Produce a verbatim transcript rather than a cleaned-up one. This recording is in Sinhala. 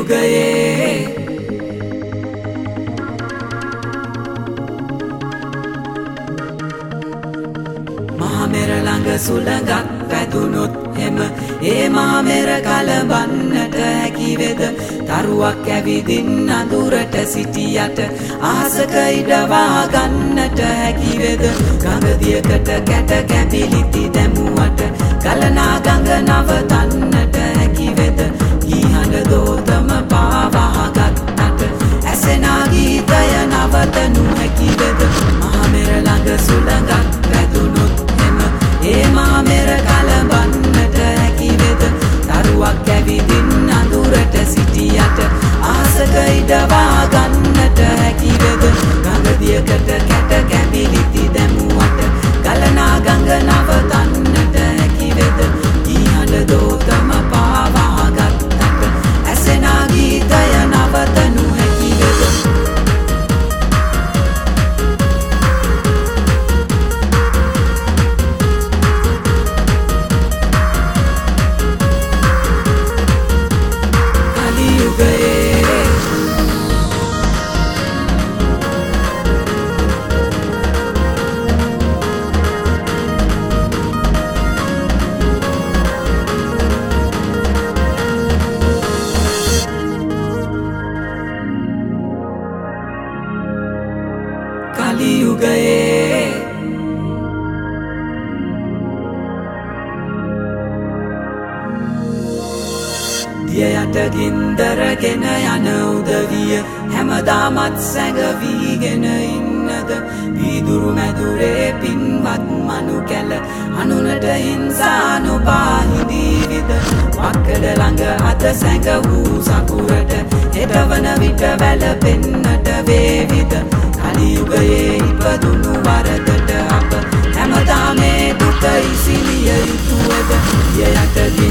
යුගයේ මහමෙර ළඟ සුළඟක් වැදුනොත් එම ඒ මහමෙර කලබන්නට හැකි වෙද තරුවක් ඇවිදින් අඳුරට සිටියට අහසක ඉඩවා ගන්නට හැකි වෙද ගඟදියකට කැට කැපිලිති දැමුවට ගලනා ගඟ නවතන්නට හැකි වෙද ගීහඬ දෝතම පාවාගත්තට ඇසෙනා ගීතය නවතනු හැකි වෙද මහමෙර ළඟ සුළඟක් වැදුනොත් එම ඒ මහමෙර කලබන්නට හැකි වෙද තරුවක් ඇවිදින් අඳුරට සිටියට අහසක ඉඩවා ගන්නට හැකි වෙද ගඟදියකට කැට කැපිලිති දැමුවට ගලනා ගඟ නවතන්නට හැකි වෙද ගීහඬ දෝතම පාවාගත්තට ඇසෙනා ගීතය නවතනු හැකි වෙද කලි යුගයේ දිය යට ගින්දරගෙන යන උදවිය හැමදාමත් සැඟවීගෙන ඉන්නද වීදුරු මැදුරේ පින්වත් මනු කැල අනුනට හිංසා නොපාහිදීවිද වක්කඩ ළඟ අත සැඟ වූ සකුරට හෙටවන විට වැළපෙන්නට වේවිද කලියුගයේ ඉපදුණු වරදට අප හැමදාම මේ දුක ඉසිලිය යුතුවද දිය යට